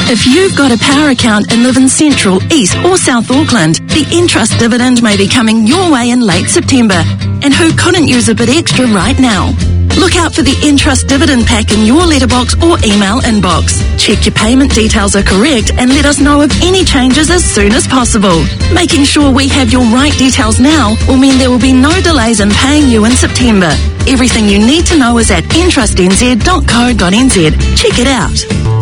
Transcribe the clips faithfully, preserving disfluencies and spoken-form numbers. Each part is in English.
If you've got a power account and live in Central, East or South Auckland, the Entrust dividend may be coming your way in late September. And who couldn't use a bit extra right now? Look out for the Entrust dividend pack in your letterbox or email inbox. Check your payment details are correct and let us know of any changes as soon as possible. Making sure we have your right details now will mean there will be no delays in paying you in September. Everything you need to know is at entrust n z dot co dot n z. Check it out.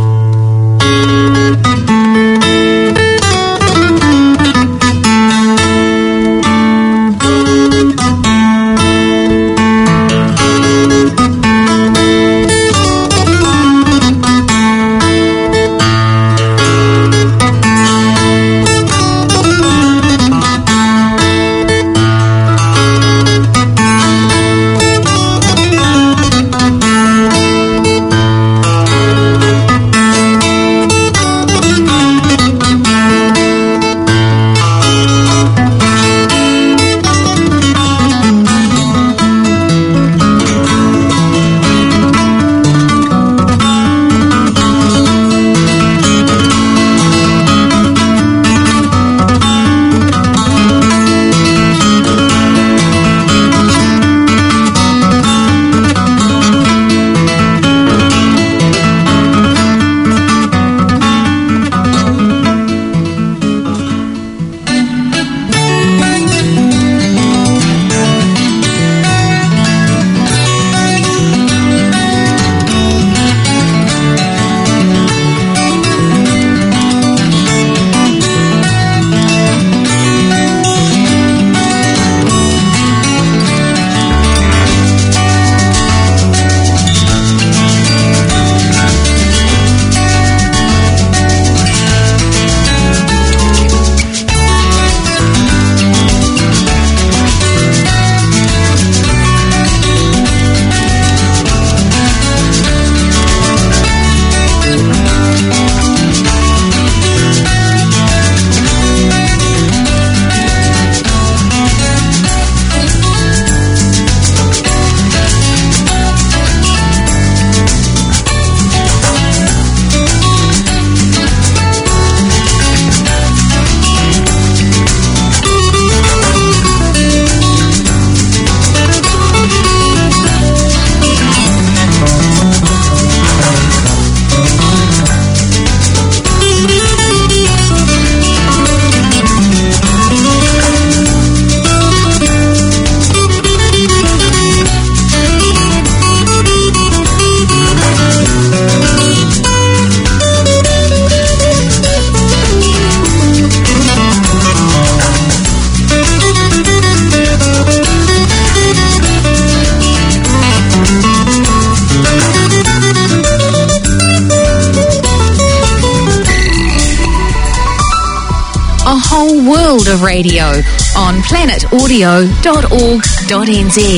Of radio on planet audio dot org dot n z.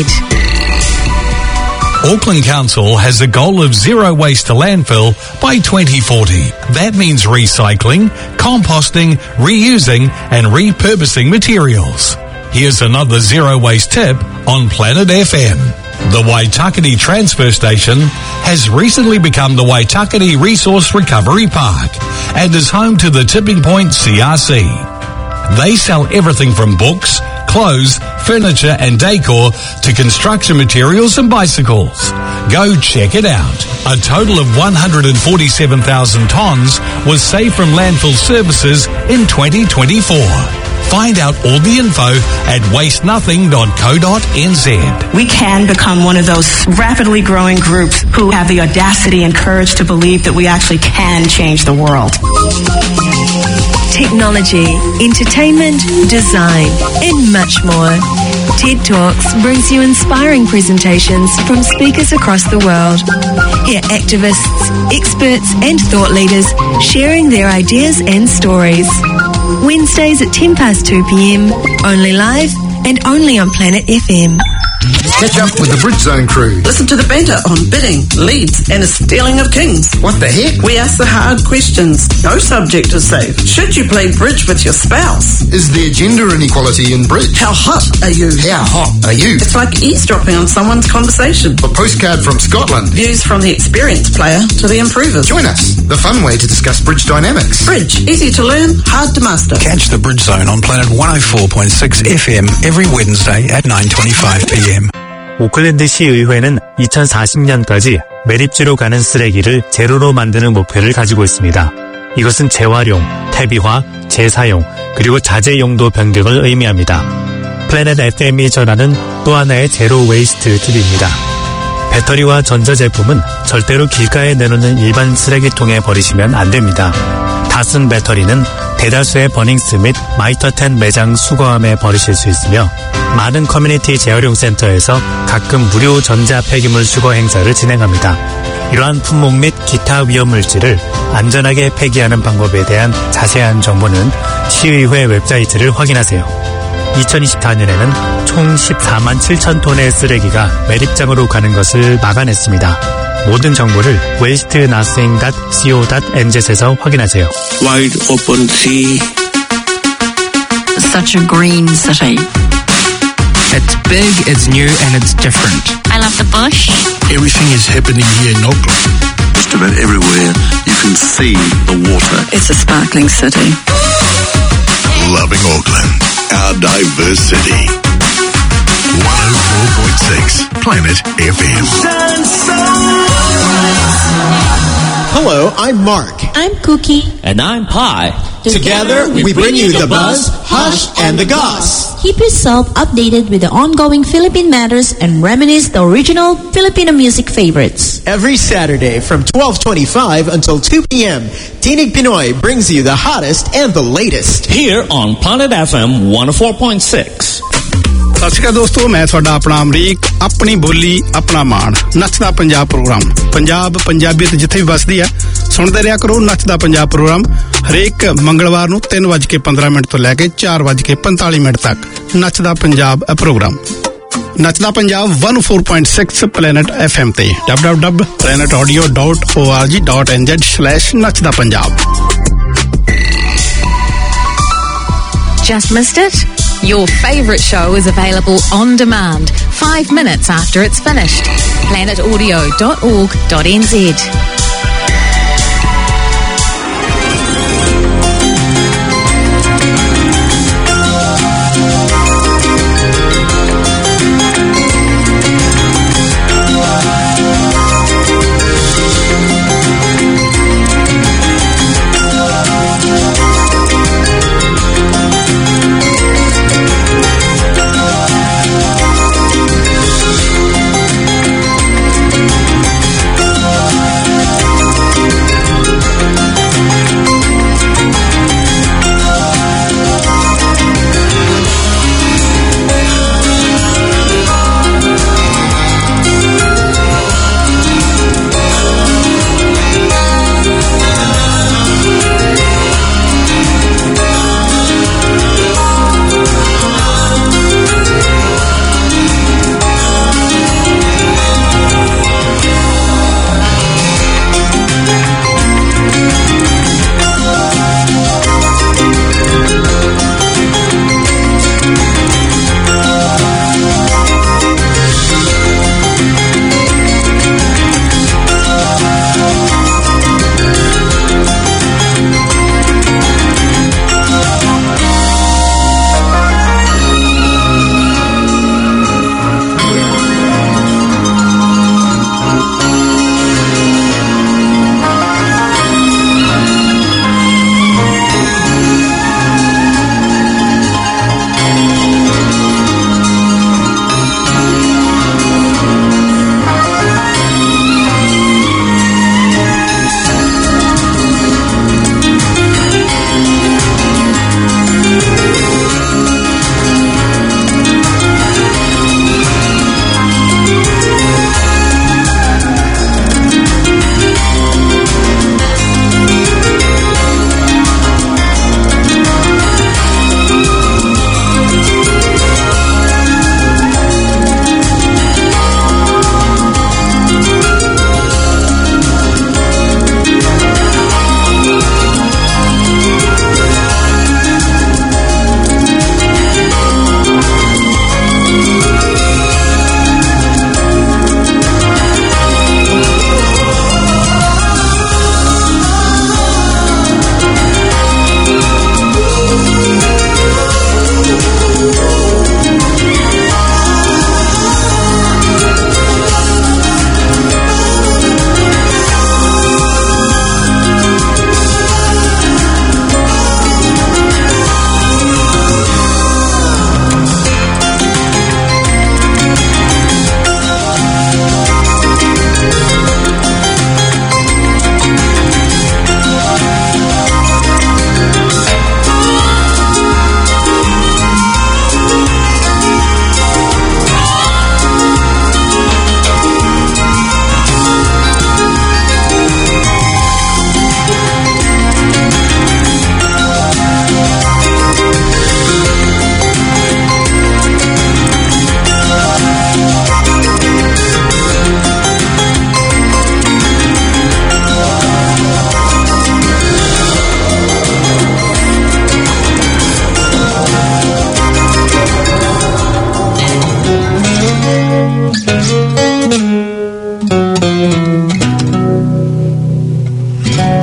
Auckland Council has a goal of zero waste to landfill by twenty forty. That means recycling, composting, reusing and repurposing materials. Here's another zero waste tip on Planet F M. The Waitakere Transfer Station has recently become the Waitakere Resource Recovery Park and is home to the Tipping Point C R C. They sell everything from books, clothes, furniture and decor to construction materials and bicycles. Go check it out. A total of one hundred forty-seven thousand tonnes was saved from landfill services in twenty twenty-four. Find out all the info at waste nothing dot co dot n z. We can become one of those rapidly growing groups who have the audacity and courage to believe that we actually can change the world. Technology, entertainment, design, and much more. TED Talks brings you inspiring presentations from speakers across the world. Hear activists, experts, and thought leaders sharing their ideas and stories. Wednesdays at ten past two p m, only live and only on Planet F M. Catch up with the Bridgezone crew. Listen to the banter on bidding, leads, and the stealing of kings. What the heck? We ask the hard questions. No subject is safe. Should you play bridge with your spouse? Is there gender inequality in bridge? How hot are you? How hot are you? It's like eavesdropping on someone's conversation. A postcard from Scotland. Views from the experienced player to the improvers. Join us, the fun way to discuss bridge dynamics. Bridge, easy to learn, hard to master. Catch the Bridge Zone on Planet one oh four point six F M every Wednesday at nine twenty-five p m. 오클랜드 시의회는 이천사십 년까지 매립지로 가는 쓰레기를 제로로 만드는 목표를 가지고 있습니다. 이것은 재활용, 퇴비화, 재사용, 그리고 자재 용도 변경을 의미합니다. 플래닛 에프엠이 전하는 또 하나의 제로 웨이스트 팁입니다. 배터리와 전자제품은 절대로 길가에 내놓는 일반 쓰레기통에 버리시면 안 됩니다. 다 쓴 배터리는 대다수의 버닝스 및 마이터 텐 매장 수거함에 버리실 수 있으며 많은 커뮤니티 재활용 센터에서 가끔 무료 전자 폐기물 수거 행사를 진행합니다. 이러한 품목 및 기타 위험 물질을 안전하게 폐기하는 방법에 대한 자세한 정보는 시의회 웹사이트를 확인하세요. 이천이십사 년에는 총 십사만 칠천 톤의 쓰레기가 매립장으로 가는 것을 막아냈습니다. 모든 정보를 waste nothing dot co dot n z에서 확인하세요. Wide open sea. Such a green city. It's big, it's new, and it's different. I love the bush. Everything is happening here in Auckland. Just about everywhere you can see the water. It's a sparkling city. Loving Auckland, our diverse city. one oh four point six Planet F M. Hello, I'm Mark. I'm Cookie. And I'm Pi. Together, we, we bring you the buzz, hush, and the goss. Keep yourself updated with the ongoing Philippine matters and reminisce the original Filipino music favorites. Every Saturday from twelve twenty-five until two p m, Tinig Pinoy brings you the hottest and the latest. Here on Planet F M one oh four point six. ਸਤਿ ਸ਼੍ਰੀ ਅਕਾਲ ਦੋਸਤੋ, ਮੈਂ ਤੁਹਾਡਾ ਆਪਣਾ ਅਮਰੀਕ। ਆਪਣੀ ਬੋਲੀ ਆਪਣਾ ਮਾਣ, ਨੱਚਦਾ ਪੰਜਾਬ ਪ੍ਰੋਗਰਾਮ। ਪੰਜਾਬ ਪੰਜਾਬੀਅਤ ਜਿੱਥੇ ਵੀ ਵੱਸਦੀ ਆ, ਸੁਣਦੇ ਰਿਹਾ ਕਰੋ ਨੱਚਦਾ ਪੰਜਾਬ ਪ੍ਰੋਗਰਾਮ। ਹਰੇਕ ਮੰਗਲਵਾਰ ਨੂੰ ਤਿੰਨ ਵੱਜ ਕੇ ਪੰਦਰਾਂ ਮਿੰਟ ਤੋਂ ਲੈ ਕੇ ਚਾਰ ਵੱਜ ਕੇ ਪੰਤਾਲੀ ਮਿੰਟ ਤੱਕ ਨੱਚਦਾ ਪੰਜਾਬ ਪ੍ਰੋਗਰਾਮ। ਨੱਚਦਾ Punjab one oh four point six planet FM ਐਮ ਤੇ W W W dot planet audio dot org dot n z slash ਨੱਚਦਾ Punjab. Just missed it? Your favourite show is available on demand, five minutes after it's finished. planet audio dot org dot n z.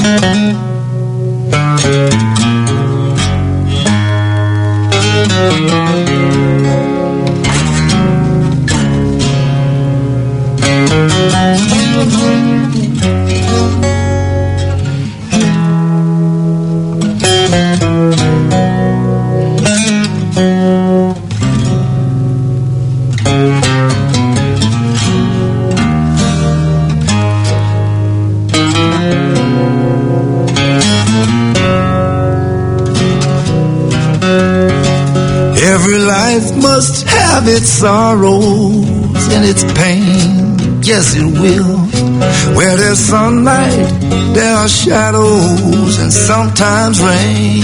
Every life must have its sorrows and its pain, yes it will. Where there's sunlight, there are shadows and sometimes rain.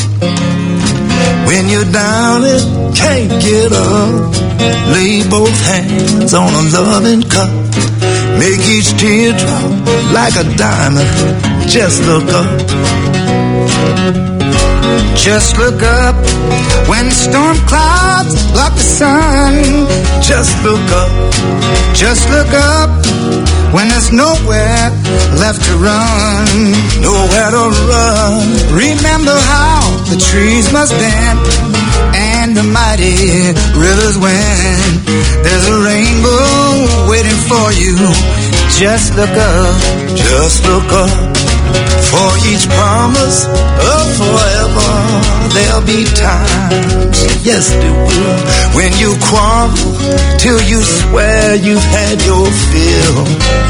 When you're down and can't get up, lay both hands on a loving cup. Make each teardrop like a diamond, just look up. Just look up when storm clouds block the sun. Just look up, just look up when there's nowhere left to run. Nowhere to run. Remember how the trees must bend and the mighty rivers wind. There's a rainbow waiting for you. Just look up, just look up. For each promise of forever, there'll be times, yes there will, when you quarrel till you swear you've had your fill.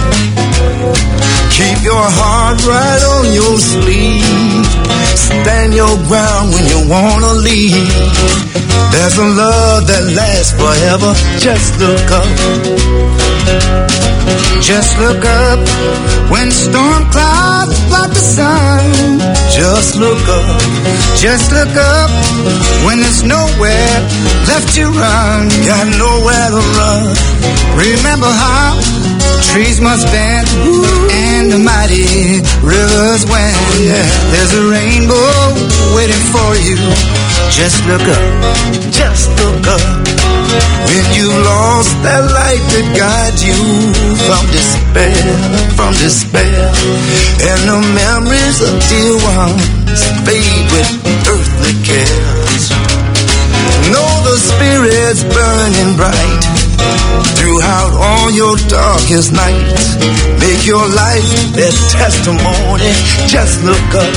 Keep your heart right on your sleeve. Stand your ground when you wanna leave. There's a love that lasts forever. Just look up. Just look up when storm clouds block the sun. Just look up, just look up when there's nowhere left to run. Got nowhere to run. Remember how trees must bend and the mighty rivers wind. Oh, yeah. There's a rainbow waiting for you. Just look up, just look up. When you lost that light that guides you from despair, from despair, and the memories of dear ones fade with earthly cares. Know the Spirit's burning bright throughout all your darkest nights. Make your life their testimony. Just look up.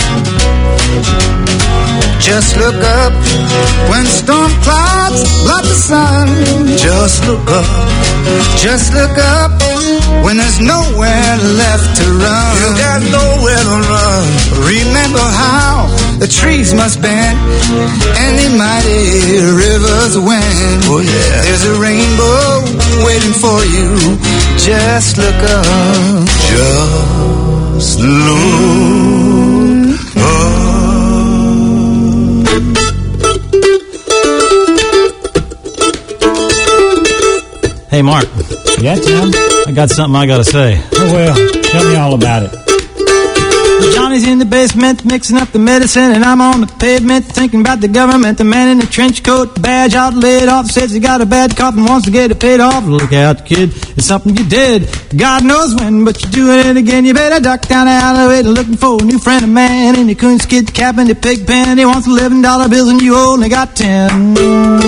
Just look up when storm clouds block the sun. Just look up, just look up when there's nowhere left to run. You got nowhere to run. Remember how the trees must bend and the mighty rivers wind. Oh yeah. There's a rainbow waiting for you. Just look up. Just look up. Hey, Mark. Yeah, Tim? I got something I gotta say. Oh, well, tell me all about it. Johnny's in the basement mixing up the medicine, and I'm on the pavement thinking about the government. The man in the trench coat, badge out, laid off, says he got a bad cough and wants to get it paid off. Look out, kid, it's something you did. God knows when, but you're doing it again. You better duck down the alleyway looking for a new friend of man in the coonskid cap and the pig pen. He wants eleven dollar bills and you only got ten.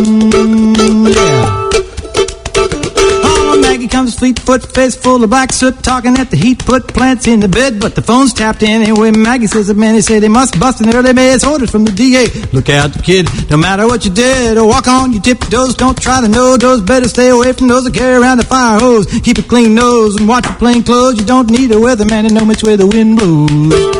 Yeah. Maggie comes fleet-foot, face full of black soot, talking at the heat, put plants in the bed, but the phone's tapped in anyway. Maggie says the man, they say they must bust an early May's orders from the D A. Look out, kid, no matter what you did, or walk on your tiptoes, don't try to know those, better stay away from those that carry around the fire hose. Keep a clean nose and watch your plain clothes, you don't need a weatherman to know which way the wind blows.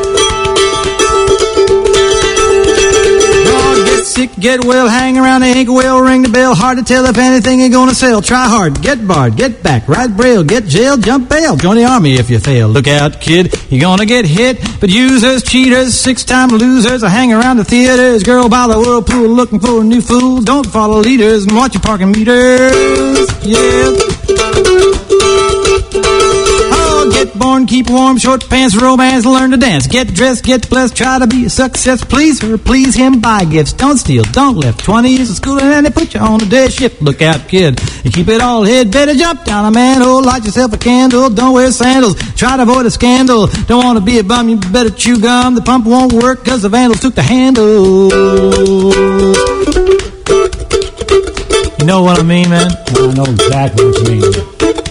Sick, get well, hang around the ink well, ring the bell, hard to tell if anything ain't gonna sell. Try hard, get barred, get back, ride braille, get jail, jump bail, join the army if you fail. Look out, kid, you're gonna get hit, but users, cheaters, six-time losers, I hang around the theaters, girl by the whirlpool looking for a new fool. Don't follow leaders and watch your parking meters, yeah. Get born, keep warm, short pants, romance, learn to dance. Get dressed, get blessed, try to be a success. Please her, please him, buy gifts. Don't steal, don't lift. Twenty years of school and then they put you on a day shift. Look out, kid, and keep it all hid. Better jump down a manhole, light yourself a candle. Don't wear sandals, try to avoid a scandal. Don't want to be a bum, you better chew gum. The pump won't work cause the vandals took the handle. You know what I mean, man? I know exactly what you mean.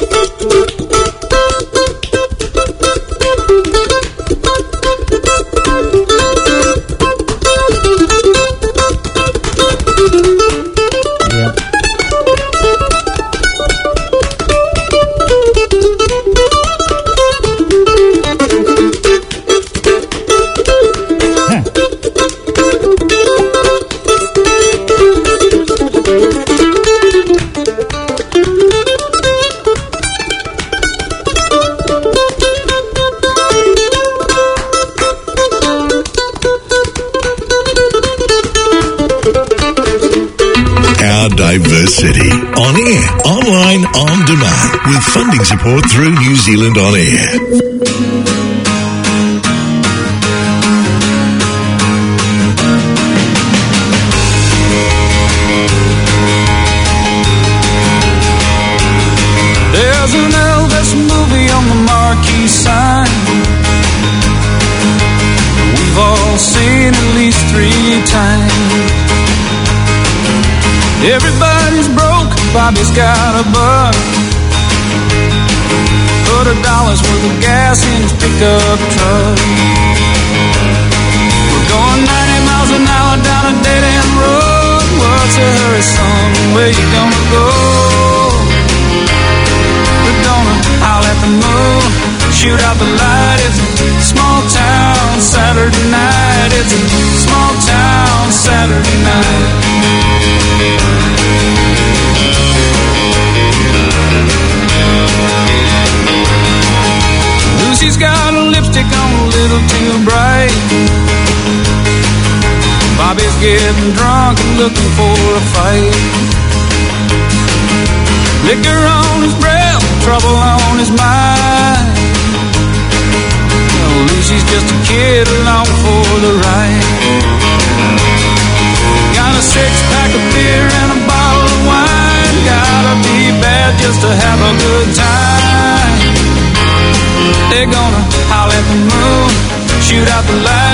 Diversity. On air, online, on demand. With funding support through New Zealand On Air. There's an Elvis movie on the marquee sign. We've all seen at least three times. Everybody's broke, Bobby's got a buck. Put a dollar's worth of gas in his pickup truck. We're going ninety miles an hour down a dead-end road. What's the hurry, son? Where you gonna go? We're gonna howl at the moon, shoot out the light. It's a small town Saturday night. It's a small town Saturday night. Lucy's got a lipstick on a little too bright. Bobby's getting drunk and looking for a fight. Liquor on his breath, trouble on his mind. Well, Lucy's just a kid along for the ride. Got a six-pack of beer and a bottle of wine. Gotta be bad just to have a good time. They're gonna howl at the moon, shoot out the light.